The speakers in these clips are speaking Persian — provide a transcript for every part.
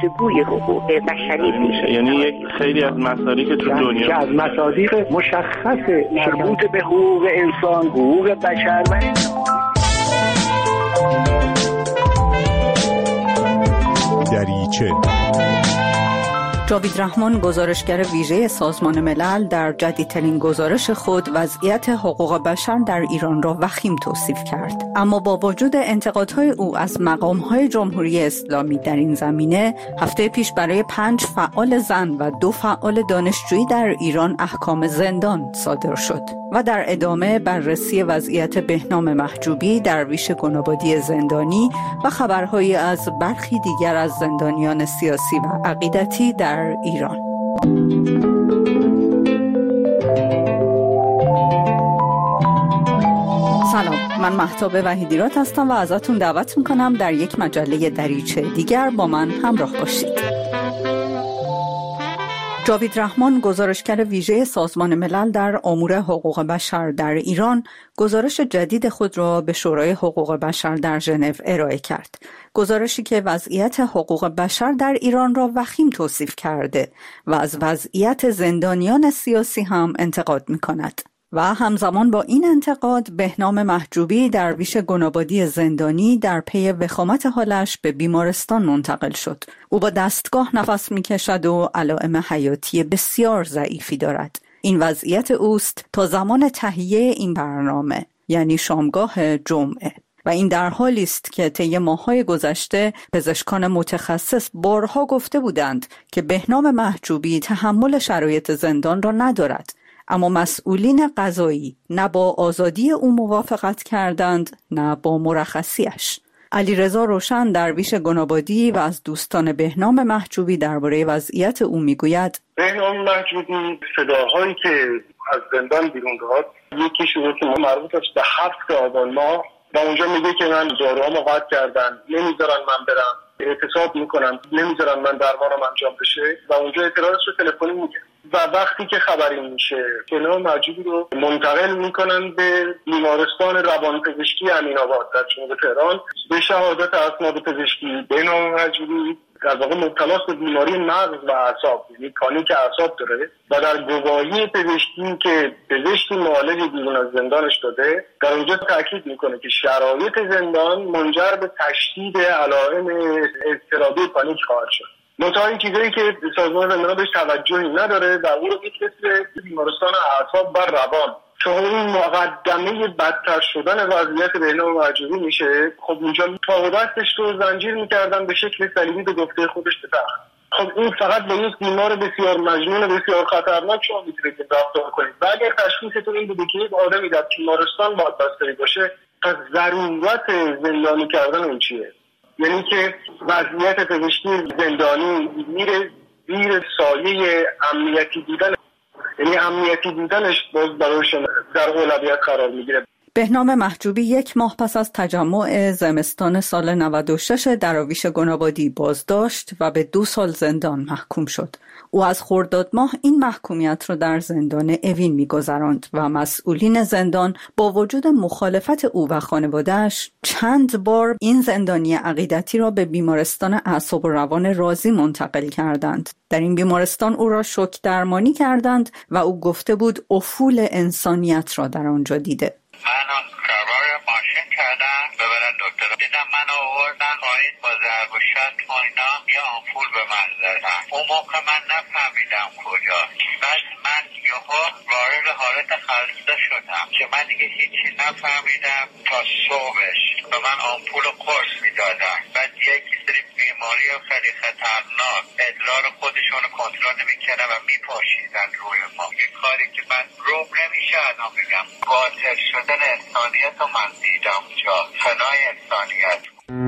الگوی حقوق بشری میشه. یعنی یک خیلی از مصادیق تو دنیا که از مصادیق مشخص مربوط به حقوق انسان، حقوق بشر و دریچه. جاوید رحمان، گزارشگر ویژه سازمان ملل، در جدیدترین گزارش خود وضعیت حقوق بشر در ایران را وخیم توصیف کرد. اما با وجود انتقادهای او از مقامهای جمهوری اسلامی در این زمینه، هفته پیش برای 5 فعال زن و 2 فعال دانشجویی در ایران احکام زندان صادر شد. و در ادامه بررسی وضعیت بهنام محجوبی، درویش گنابادی زندانی و خبرهایی از برخی دیگر از زندانیان سیاسی و عقیدتی در ایران. سلام، من مهتاب وحیدیراد هستم و ازتون دعوت میکنم در یک مجله دریچه دیگر با من همراه باشید. جاوید رحمان، گزارشگر ویژه سازمان ملل در امور حقوق بشر در ایران، گزارش جدید خود را به شورای حقوق بشر در ژنو ارائه کرد. گزارشی که وضعیت حقوق بشر در ایران را وخیم توصیف کرده و از وضعیت زندانیان سیاسی هم انتقاد می‌کند. و همزمان با این انتقاد، بهنام محجوبی، درویش گنابادی زندانی، در پی وخامت حالش به بیمارستان منتقل شد. او با دستگاه نفس می‌کشد و علائم حیاتی بسیار ضعیفی دارد. این وضعیت اوست تا زمان تهیه این برنامه، یعنی شامگاه جمعه. و این در حالی است که طی ماه‌های گذشته پزشکان متخصص بارها گفته بودند که بهنام محجوبی تحمل شرایط زندان را ندارد. اما مسئولین قضایی نه با آزادی او موافقت کردند نه با مرخصیش. علیرضا روشن، درویش گنابادی و از دوستان بهنام محجوبی، درباره وضعیت او میگوید: بهنام محجوبی صداهایی که از زندان بیرون داد، یکی شروع که مربوط است به 7 آبان ماه و اونجا میگه که من داروهامو قطع کردن، نمیذارن من برم اعتصاب میکنن، نمیذارن من درمانم انجام بشه و اونجا اعتراضش رو تلفنی میگه. و وقتی که خبری میشه بهنام محجوبی رو منتقل میکنن به بیمارستان روانپزشکی امین‌آباد در جنوب تهران. به شهادت اسناد پزشکی، بهنام محجوبی در واقع مبتلاست به بیماری مغز و اعصاب، یعنی پانیک اعصاب داره و در گواهی پزشکی که پزشکی معالج بیرون از زندانش داده، در اونجا تاکید میکنه که شرایط زندان منجر به تشدید علائم اضطرابی پانیک خواهد شد. منتها این چیزایی که سازمان زندان بهش توجهی نداره و او رو می‌فرسته به بیمارستان اعصاب و روان. چون این مقدمه بدتر شدن وضعیت بهنام محجوبی میشه، خب اونجا پا و دستش رو زنجیر میکردن به شکل صلیبی به گفته خودش به تخت. خب این فقط با یک بیمار بسیار مجنون و بسیار خطرناک شما میتونید رفتار کنید. و اگر تشخیصتون این بوده که یک آدمی در بیمارستان باید بستری باشه، پس ضرورت زندانی کردن اون چیه؟ یعنی که وضعیت پزشکی زندانی میره زیر سایه امنیتی بودن، یعنی امنیتی بودنش باز براش در اولویت قرار میگیره. بهنام محجوبی 1 ماه پس از تجمع زمستان سال 96 درویش گنابادی بازداشت و به 2 سال زندان محکوم شد. او از خرداد ماه این محکومیت را در زندان اوین می‌گذراند و مسئولین زندان با وجود مخالفت او و خانواده‌اش چند بار این زندانی عقیدتی را به بیمارستان اعصاب و روان رازی منتقل کردند. در این بیمارستان او را شوک درمانی کردند و او گفته بود افول انسانیت را در آنجا دیده. من سوار ماشین کردم ببرن دکتر، دیدم من آوردن پایین با ضرب و شتم و اینا، یه آمپول به من زدن. اون موقع من نفهمیدم کجاست. بعد من یهو وارد حالت خلسه شدم که من دیگه هیچی نفهمیدم تا صبحش به من آمپول قرص میدادن. بعد یکی سری بیماری خیلی خطرناک ادرار خودشون رو کنترل نمیکردن و میپاشیدن روی ما. یه کاری که من روم نمیشه الان بگم. قاتل شدن انسانیت رو من دیدم جا، فنای انسانیت.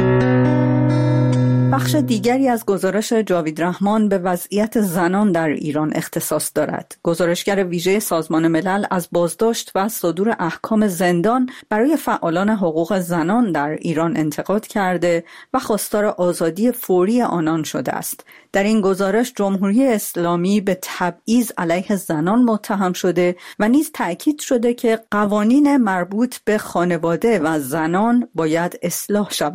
بخش دیگری از گزارش جاوید رحمان به وضعیت زنان در ایران اختصاص دارد. گزارشگر ویژه سازمان ملل از بازداشت و صدور احکام زندان برای فعالان حقوق زنان در ایران انتقاد کرده و خواستار آزادی فوری آنان شده است. در این گزارش جمهوری اسلامی به تبعیض علیه زنان متهم شده و نیز تأکید شده که قوانین مربوط به خانواده و زنان باید اصلاح شود.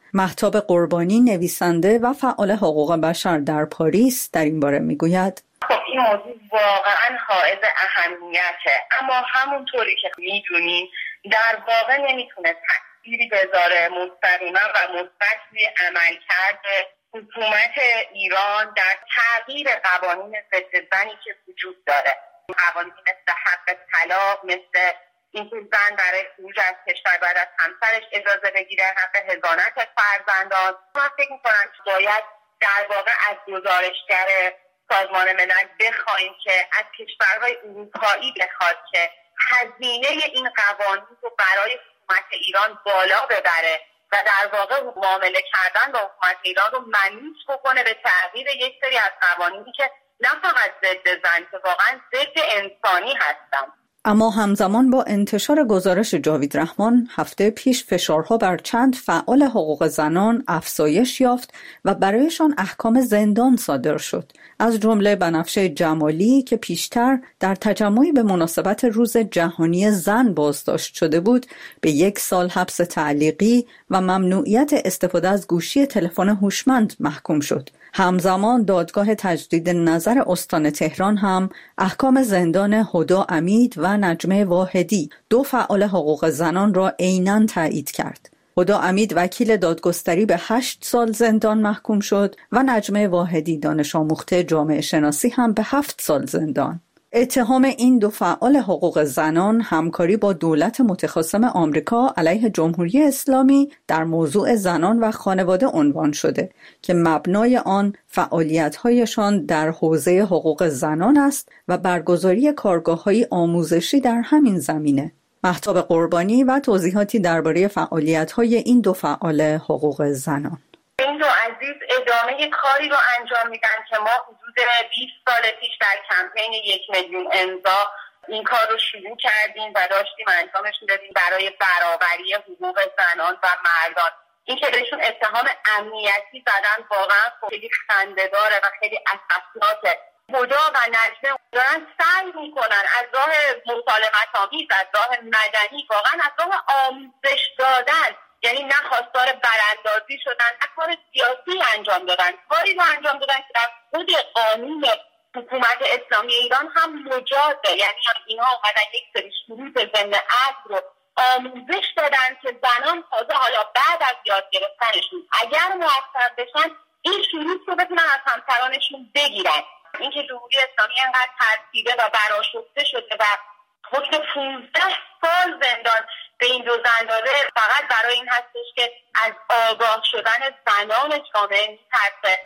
مهتاب قربانی، نویسنده و فعال حقوق بشر در پاریس، در این باره میگوید: خب این موضوع واقعا حائز اهمیته، اما همونطوری که میدونیم در واقع نمیتونه تأثیری بذاره مستقیما و مثبت روی عملکرد حکومت ایران در تغییر قوانین ضد زنی که وجود داره. قوانین مثل حق طلاق، مثل اینکه زن برای خروج از کشور بعد از همسرش اجازه بگیره، حق حضانت فرزندان. من فکر می‌کنم که باید در واقع از گزارشگر سازمان ملل بخوایم که از کشورهای اروپایی بخواد که هزینه این قوانین رو برای حکومت ایران بالا ببره و در واقع معامله کردن با حکومت ایران رو منوط بکنه به تغییر یک سری از قوانینی که نه فقط ضد زن، که واقعا ضد انسانی هستن. اما همزمان با انتشار گزارش جاوید رحمان، هفته پیش فشارها بر چند فعال حقوق زنان افزایش یافت و برایشان احکام زندان صادر شد. از جمله بنفشه جمالی که پیشتر در تجمعی به مناسبت روز جهانی زن بازداشت شده بود، به 1 سال حبس تعلیقی و ممنوعیت استفاده از گوشی تلفن هوشمند محکوم شد. همزمان دادگاه تجدید نظر استان تهران هم احکام زندان هدی امید و نجمه واحدی، 2 فعال حقوق زنان را عیناً تایید کرد. هدی امید وکیل دادگستری به 8 سال زندان محکوم شد و نجمه واحدی دانش آموخته جامعه شناسی هم به 7 سال زندان. اتهام این 2 فعال حقوق زنان همکاری با دولت متخاصم آمریکا علیه جمهوری اسلامی در موضوع زنان و خانواده عنوان شده که مبنای آن فعالیت‌هایشان در حوزه حقوق زنان است و برگزاری کارگاه‌های آموزشی در همین زمینه. مهتاب قربانی و توضیحاتی درباره فعالیت‌های این 2 فعال حقوق زنان. این 2 عزیز ادامه کاری رو انجام میدن که ما حدود 20 سال پیش در کمپین 1 میلیون امضا این کار رو شروع کردیم و داشتیم انجامش میدادیم برای برابری حقوق زنان و مردان. این که بهشون اتهام امنیتی زدن واقعا خیلی خنده‌داره و خیلی اسفناکه. هدی و نجمه دارن سعی میکنن از راه مسالمت‌آمیز، از راه مدنی، واقعا از راه آموزش دادن، یعنی نه خواستار براندازی شدن، نه کار سیاسی انجام دادن، کاری رو انجام دادن که در خود قانون حکومت اسلامی ایران هم مجازه. یعنی اینها اومدن یک سری شروط ضمن عقد رو آموزش دادن که زنان تازه حالا بعد از یاد گرفتنشون اگر موفق بشن این شروط رو بتونن از همسرانشون بگیرن. اینکه جمهوری اسلامی انقدر ترسیده و برآشفته شده و حکم 15 سال زندان به این 2 زن داده، فقط برای این هستش که از آگاه شدن زنان جامعه می‌ترسه.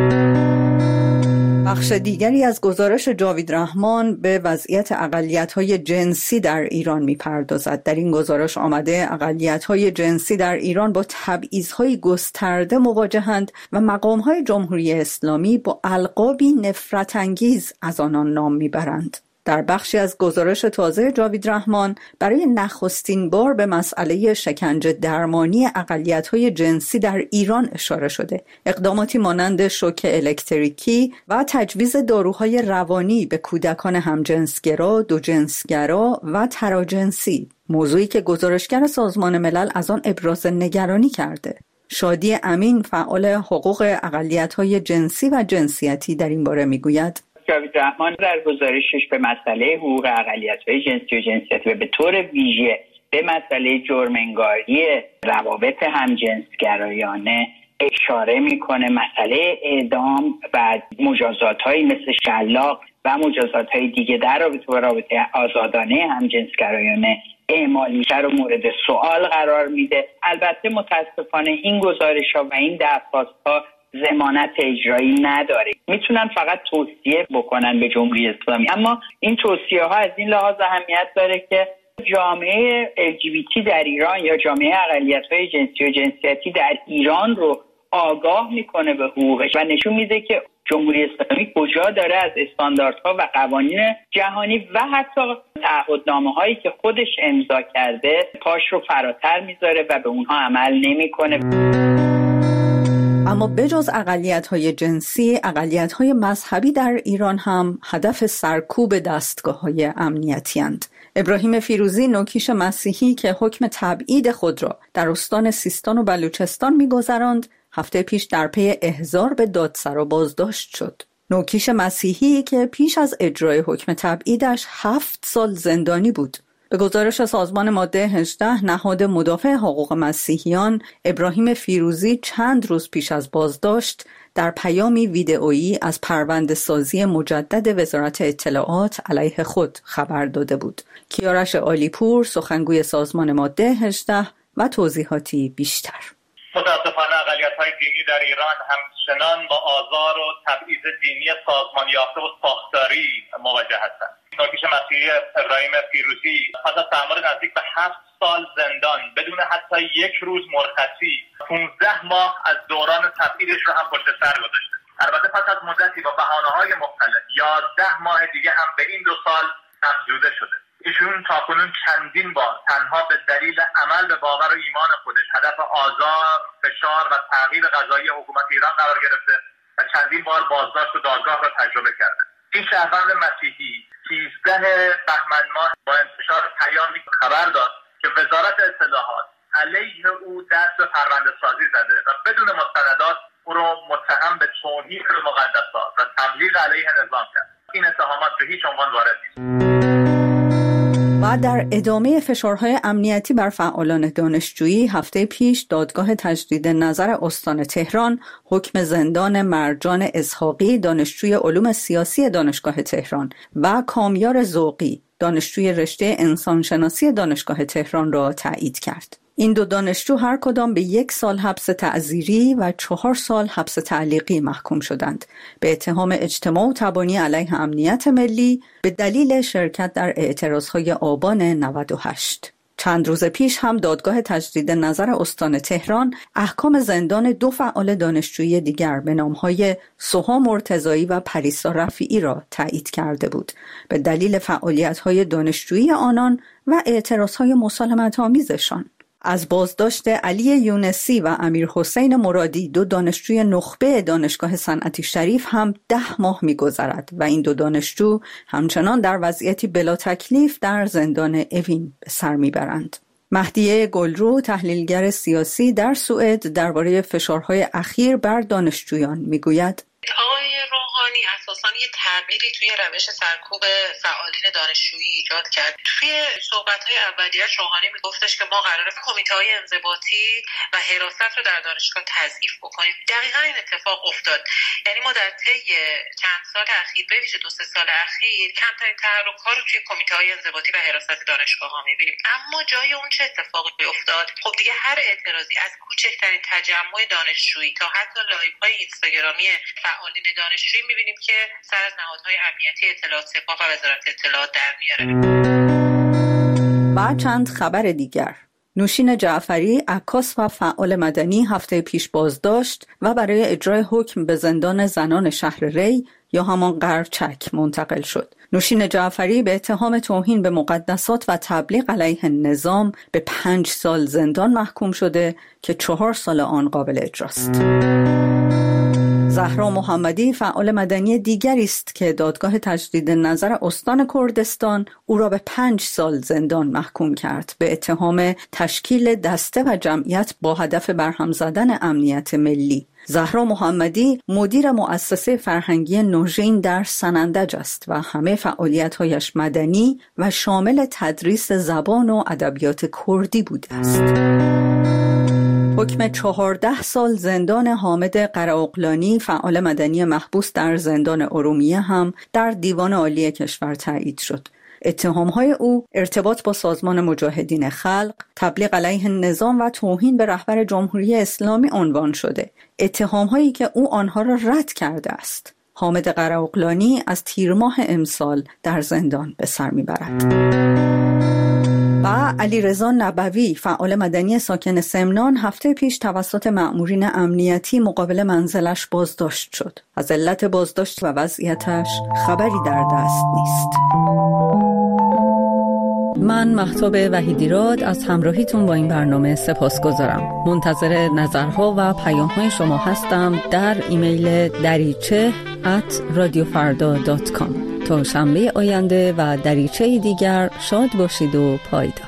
بخش دیگری از گزارش جاوید رحمان به وضعیت اقلیت‌های جنسی در ایران می‌پردازد. در این گزارش آمده اقلیت‌های جنسی در ایران با تبعیض‌های گسترده مواجهند و مقام‌های جمهوری اسلامی با القابی نفرت‌انگیز از آنان نام می‌برند. در بخشی از گزارش تازه جاوید رحمان برای نخستین بار به مسئله شکنجه درمانی اقلیت‌های جنسی در ایران اشاره شده. اقداماتی مانند شوک الکتریکی و تجویز داروهای روانی به کودکان همجنسگرا، دوجنسگرا و تراجنسی، موضوعی که گزارشگر سازمان ملل از آن ابراز نگرانی کرده. شادی امین، فعال حقوق اقلیت‌های جنسی و جنسیتی، در این باره میگوید: جاوید رحمان در گزارشش به مسئله حقوق اقلیت‌های جنسی و جنسیتی و به طور ویژه به مسئله جرم‌انگاری روابط همجنسگرایانه اشاره میکنه. مسئله اعدام و مجازات‌هایی مثل شلاق و مجازات‌های دیگه در رابطه با رابطه آزادانه همجنسگرایانه اعمالی‌تر رو مورد سوال قرار میده. البته متاسفانه این گزارش‌ها و این درخواست‌ها ضمانت اجرایی نداره. میتونن فقط توصیه بکنن به جمهوری اسلامی، اما این توصیه ها از این لحاظ اهمیت داره که جامعه LGBT در ایران یا جامعه اقلیت‌های جنسی و جنسیتی در ایران رو آگاه میکنه به حقوقش و نشون میده که جمهوری اسلامی کجا داره از استانداردها و قوانین جهانی و حتی تعهدنامه‌هایی که خودش امضا کرده پاش رو فراتر میذاره و به اونها عمل نمیکنه. اما بجز اقلیت‌های جنسی، اقلیت‌های مذهبی در ایران هم هدف سرکوب دستگاه‌های امنیتی اند. ابراهیم فیروزی، نوکیش مسیحی که حکم تبعید خود را در استان سیستان و بلوچستان می‌گذراند، هفته پیش در پی احضار به دادسرا بازداشت شد. نوکیش مسیحی که پیش از اجرای حکم تبعیدش 7 سال زندانی بود. به گزارش سازمان ماده 18 نهاد مدافع حقوق مسیحیان، ابراهیم فیروزی چند روز پیش از بازداشت در پیامی ویدئویی از پرونده‌سازی مجدد وزارت اطلاعات علیه خود خبر داده بود. کیارش عالیپور، سخنگوی سازمان ماده 18 و توضیحاتی بیشتر. متاسفانه اقلیت‌های دینی در ایران همچنان با آزار و تبعیض دینی سازمان یافته و ساختاری مواجه هستند. نوکیش مسیحی ابراهیم فیروزی پس از تعامل نزدیک به 7 سال زندان بدون حتی یک روز مرخصی 15 ماه از دوران تبعیدش رو هم پشت سر گذاشته. البته پس از مدتی با بهانه‌های مختلف 11 ماه دیگه هم به این 2 سال افزوده شده. ایشون تاکنون چندین بار تنها به دلیل عمل به باور و ایمان خودش هدف آزار، فشار و تعقیب قضایی حکومت ایران قرار گرفته و چندین بار بازداشت و دادگاه را تجربه کرده. این شهروند مسیحی 13 بهمن ماه با انتشار پیامی خبر داد که وزارت اطلاعات علیه او دست به پرونده‌سازی زده و بدون مستندات او را متهم به توهین به مقدسات و تبلیغ علیه نظام کرد. این اتهامات به هیچ عنوان وارد نیست. و در ادامه فشارهای امنیتی بر فعالان دانشجویی، هفته پیش دادگاه تجدید نظر استان تهران حکم زندان مرجان اسحاقی، دانشجوی علوم سیاسی دانشگاه تهران، و کامیار ذوقی، دانشجوی رشته انسانشناسی دانشگاه تهران را تایید کرد. این 2 دانشجو هر کدام به 1 سال حبس تعزیری و 4 سال حبس تعلیقی محکوم شدند به اتهام اجتماع و تبانی علیه امنیت ملی به دلیل شرکت در اعتراضهای آبان 98. چند روز پیش هم دادگاه تجدید نظر استان تهران احکام زندان 2 فعال دانشجویی دیگر به نامهای سوها مرتضایی و پریسا رفیعی را تایید کرده بود به دلیل فعالیت‌های دانشجویی آنان و اعتراضهای مسالمت‌آمیزشان. از بازداشت علی یونسی و امیر حسین مرادی، 2 دانشجوی نخبه دانشگاه صنعتی شریف، هم 10 ماه می‌گذرد و این 2 دانشجو همچنان در وضعیتی بلا تکلیف در زندان اوین به سر میبرند. مهدیه گلرو، تحلیلگر سیاسی در سوئد، درباره فشارهای اخیر بر دانشجویان میگوید: آقای روحانی اساساً یه تغییری توی روش سرکوب فعالین دانشجویی ایجاد کرد. توی صحبت‌های اولیه‌اش روحانی میگفتش که ما قراره کمیته‌های انضباطی و حراست رو در دانشگاه تضعیف بکنیم. دقیقاً این اتفاق افتاد. یعنی ما در طی چند سال اخیر، به ویژه 2-3 سال اخیر، کمترین تحرک‌ها رو توی کمیته‌های انضباطی و حراست دانشگاه‌ها می‌بینیم. اما جای اون چه اتفاقی افتاد؟ خب دیگه هر اعتراضی، از کوچکترین تجمع دانشجویی تا حتی لایوهای اینستاگرامی فعالین دانشجویی می‌بینیم که سر از نهادهای امنیتی اطلاعات سپاه و وزارت اطلاعات در میاره. و چند خبر دیگر. نوشین جعفری، عکاس و فعال مدنی، هفته پیش بازداشت و برای اجرای حکم به زندان زنان شهر ری یا همان قرچک منتقل شد. نوشین جعفری به اتهام توهین به مقدسات و تبلیغ علیه نظام به 5 سال زندان محکوم شده که 4 سال آن قابل اجراست. زهرا محمدی، فعال مدنی دیگری است که دادگاه تجدید نظر استان کردستان او را به 5 سال زندان محکوم کرد به اتهام تشکیل دسته و جمعیت با هدف برهم زدن امنیت ملی. زهرا محمدی مدیر مؤسسه فرهنگی نوژین در سنندج است و همه فعالیت‌هایش مدنی و شامل تدریس زبان و ادبیات کردی بوده است. حکم 14 سال زندان حامد قراقلانی، فعال مدنی محبوس در زندان ارومیه، هم در دیوان عالی کشور تایید شد. اتهام‌های او ارتباط با سازمان مجاهدین خلق، تبلیغ علیه نظام و توهین به رهبر جمهوری اسلامی عنوان شده. اتهام‌هایی که او آنها را رد کرده است. حامد قراقلانی از تیر ماه امسال در زندان به سر میبرد. و علیرضا نبوی، فعال مدنی ساکن سمنان، هفته پیش توسط مأمورین امنیتی مقابل منزلش بازداشت شد. از علت بازداشت و وضعیتش خبری در دست نیست. من مهتاب وحیدیراد از همراهیتون با این برنامه سپاسگزارم. منتظر نظرها و پیام‌های شما هستم در ایمیل dariche@radiofarda.com. تا شنبه آینده و دریچه دیگر شاد باشید و پایدار.